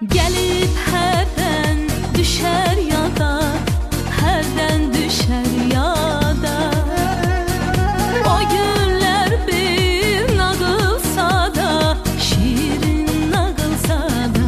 Gelip herden düşer ya da herden düşer ya da o günler bir nağılsa da şiirin nağılsa da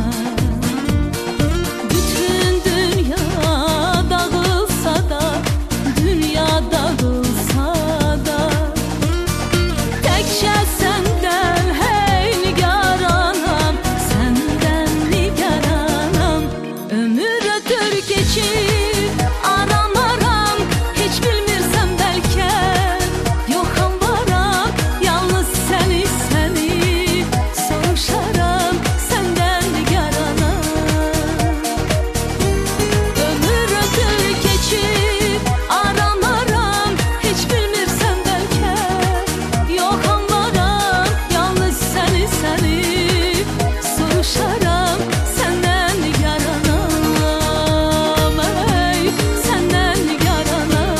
bütün dünya dağılsa da dünya dağılsa da tekçe senden hey nigaranam, senden nigaranam. Ömür ötür geçip aram aram, hiç bilmirsem belki yoxam varam. Yalnız seni seni soruşaram, senden nigaranam. Ömür ötür geçip aram aram, hiç bilmirsem belki yoxam varam. Yalnız seni seni soruşaram, senden nigaranam. Ey, senden nigaranam.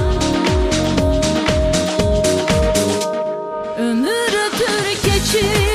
Ömür ötür geçip